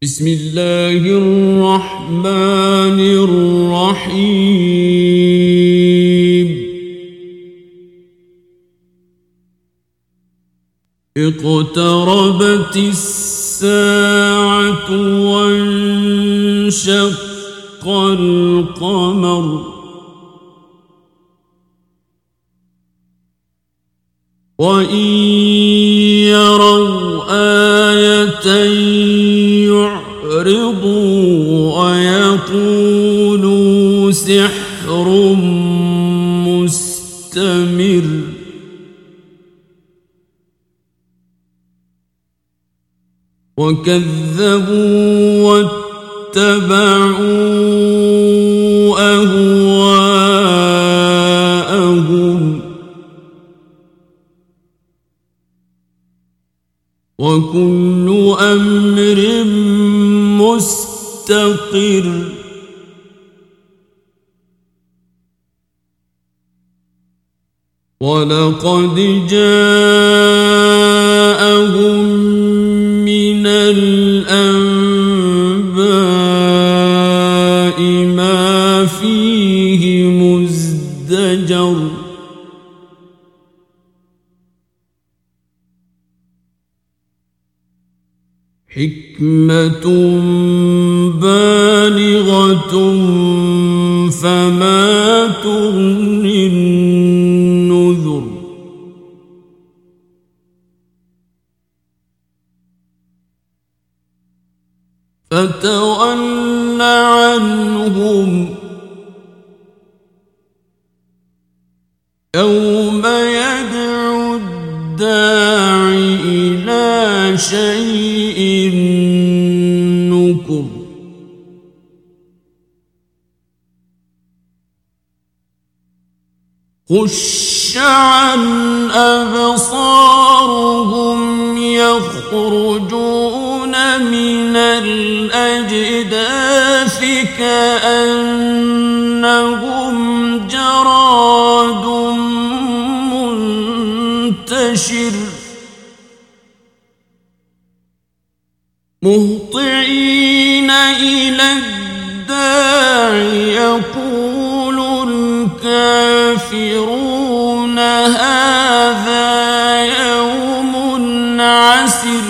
بسم الله الرحمن الرحيم اقتربت الساعة وانشق القمر وإن يروا آية يعرضوا ويقولوا سحر مستمر وكذبوا واتبعوا أهواءهم وكل أمر مستقر ولقد جاءهم من الأنباء ما فيه مزدجر حكمة بالغة فما تغني النذر فتول عنهم يوم يدعو الداع إلى شيء نكر خش عن أبصارهم يخرجون من الأجداث كأنهم جراد منتشر مهطعين إلى الداع يقول الكافرون هذا يوم عسر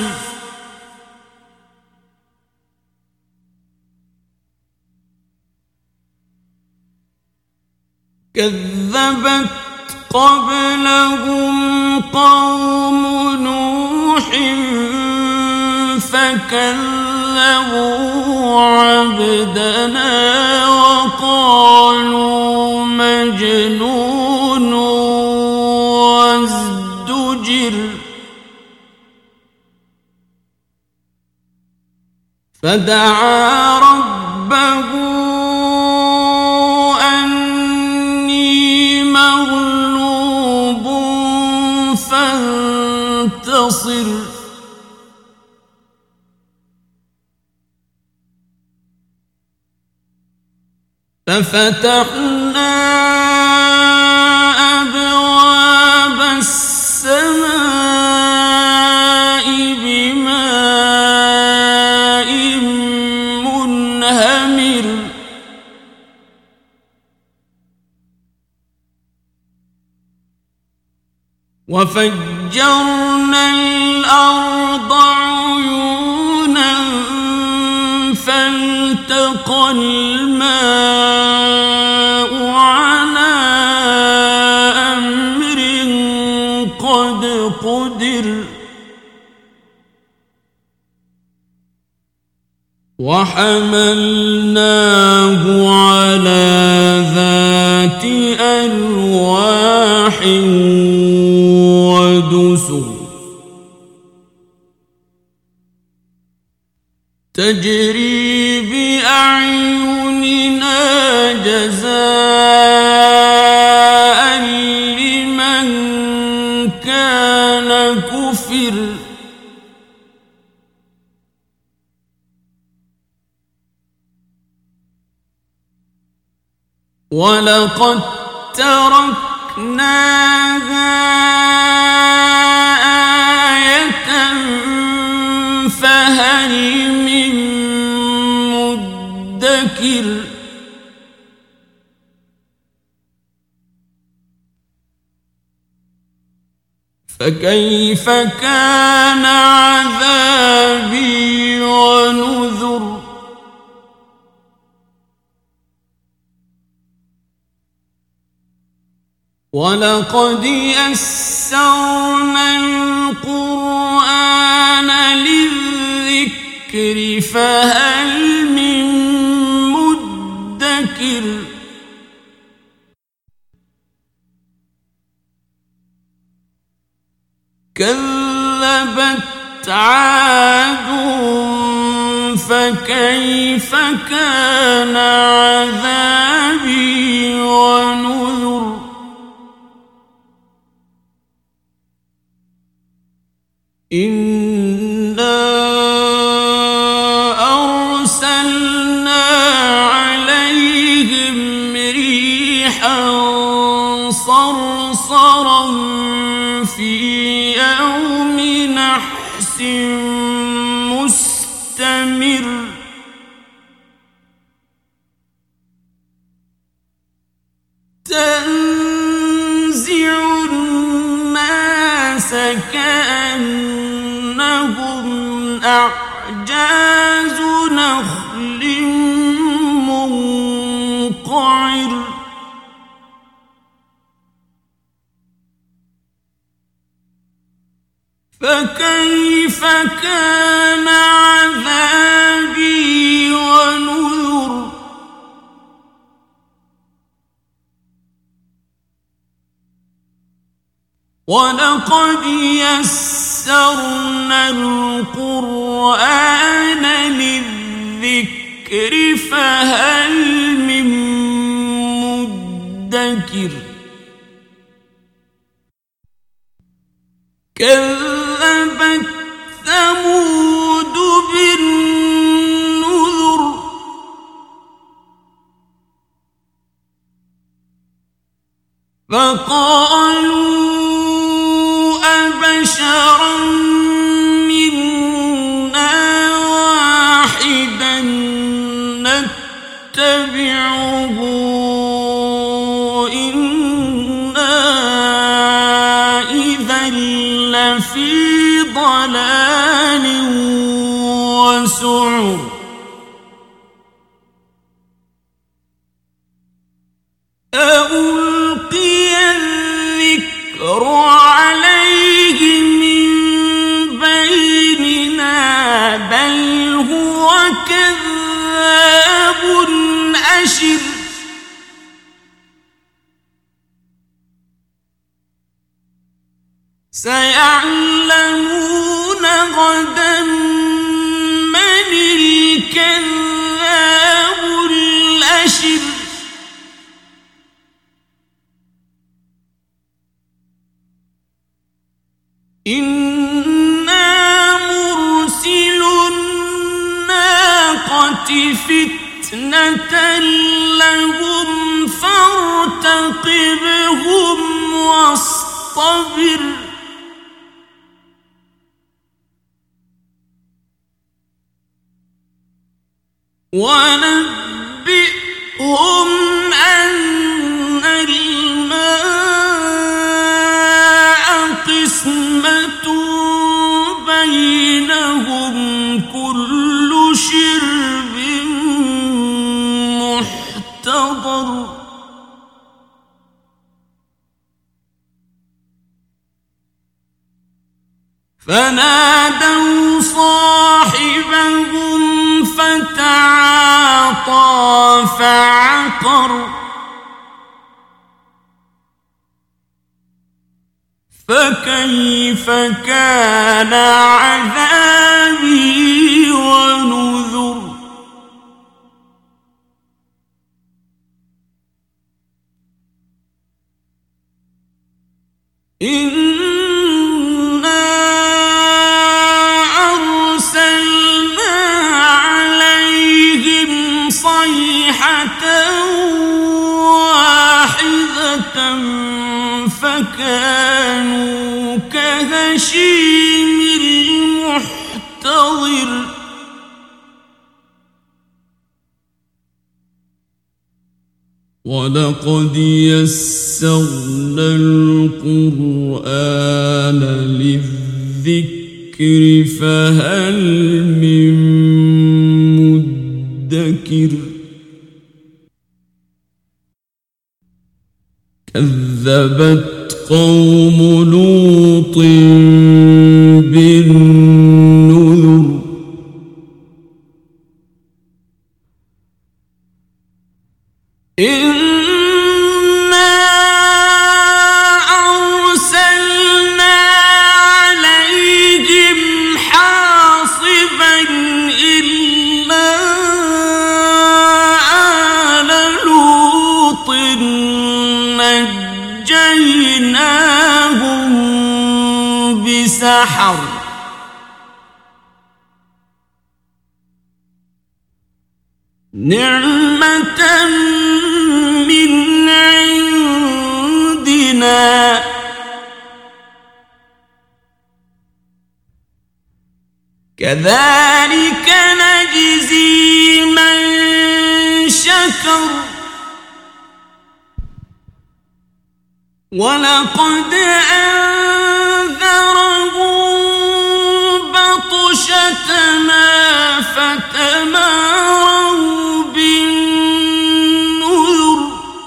كذبت قبلهم قوم نوح فكذبوا عبدنا وقالوا مجنون وازدجر فدعا ربه أني مغلوب فانتصر ففتحنا أبواب السماء بماء منهمر وفجرنا الأرض عيونا فالتقى الماء على أمر قد قدر وحملناه على ذات ألواح ودسر تجري بأعيننا جزاء لمن كان كفر ولقد تركناها آية فهل من مدكر فكيف كان عذابي ونذر ولقد يسرنا القرآن للذكر فهل من مدكر كذبت عاد فكيف كان عذابي ونذر إنا أرسلنا عليهم ريحا صرصرا في يوم نحس مستمر تنزع الناس كأنهم أعجاز نخل منقعر فكيف كان عذابي ونذر ولقد يسرنا القرآن للذكر فهل من مدكر كذبت ثمود بالنذر فقالوا أبشرا منا واحدا نتبعه إنا إذا لفي ضلال وسعر ألقي الذكر عليه من بيننا بل هو كذاب أشر سيعلمون غدا من الكذاب الأشر إنا مرسل الناقة فتنة لهم فارتقبهم واصطبر ونبئهم أن الماء قسمة بينهم كل شرب محتضر فنادوا صاحبهم فتعاطى فعقر فكيف كان عذابي ونذر واحدة فكانوا كهشيم المحتضر ولقد يسرنا القرآن للذكر فهل من مدكر كذبت قوم لوط بالنذر إنا أرسلنا عليهم حاصبا إلا آل لوط نجيناهم بسحر نعمة من عندنا كذلك نجزي من شكر ولقد أنذرهم بطشتنا فتماروا بالنذر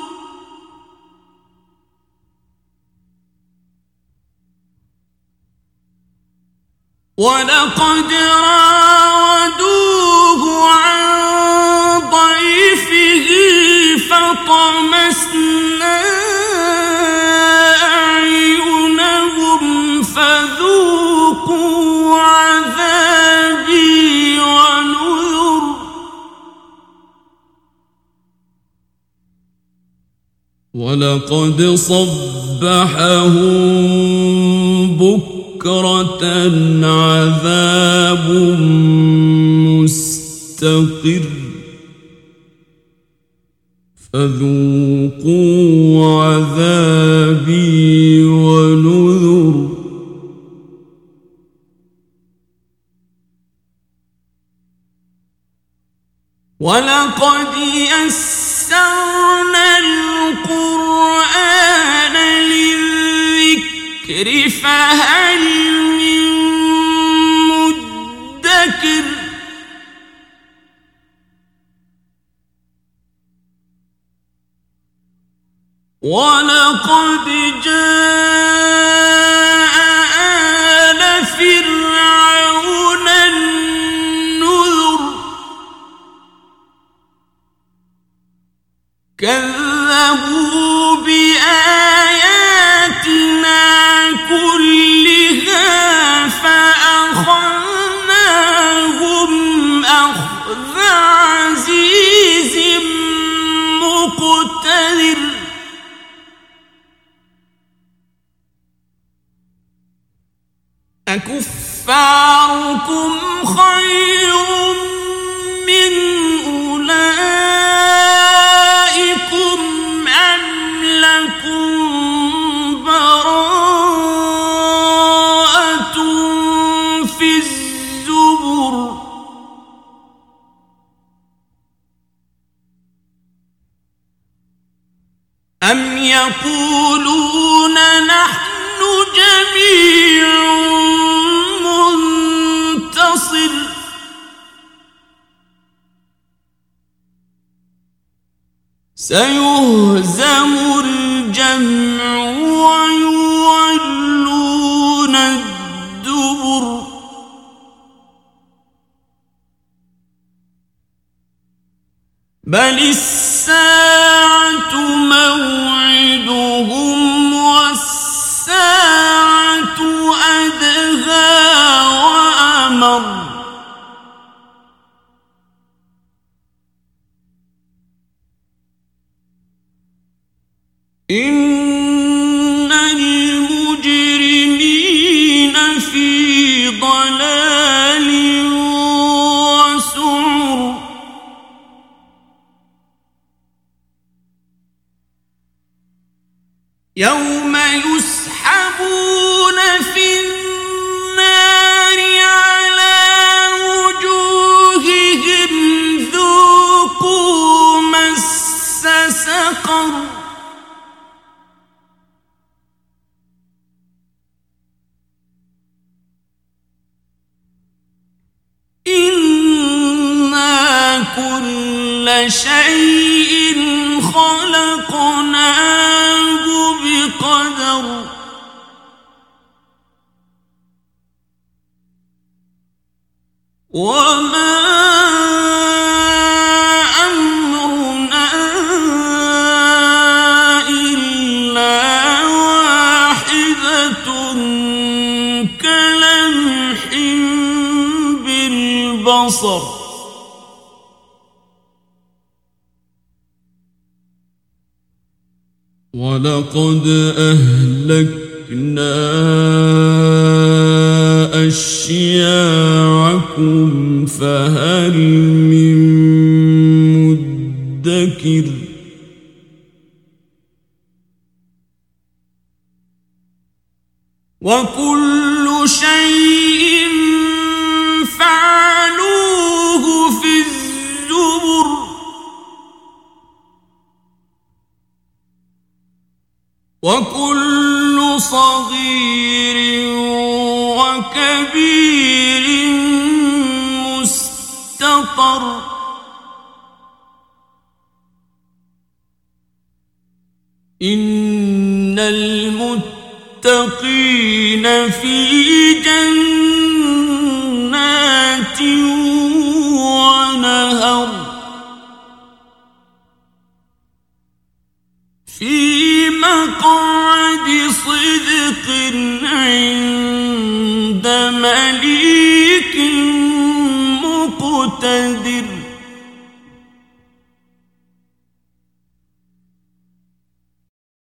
ولقد راودوه عن ضيفه فطمسنا أعينهم فذوقوا عذابي ونذر ولقد صبحهم بكرة عذاب مستقر فذوقوا عذابي ونذر ولقد يسرنا القرآن للذكر فهل من مدكر ولقد جاء آل فرعون النذر كذبوا بآياتنا كلها فأخذناهم أخذ عزيز مقتدر أكفاركم خير من أولئكم أم لكم براءة في الزبر أم يقولون نحن جميع منتصر سيهزم الجمع ويولون الدبر بل الساعة موعدهم والساعة أدهى وأمر إن المجرمين في ضلال وسعر يوم يسحبون في النار على وجوههم ذوقوا مس سقر كل شيء خلقناه بقدر وما أمرنا إلا واحدة كلمح بالبصر ولقد أهلكنا أشياعكم فهل من مدكر وكل شيء فعلوه في الزبر وكل صغير وكبير مستطر إن المتقين في جنات ونهر في مقعد صدق عند مليك مقتدر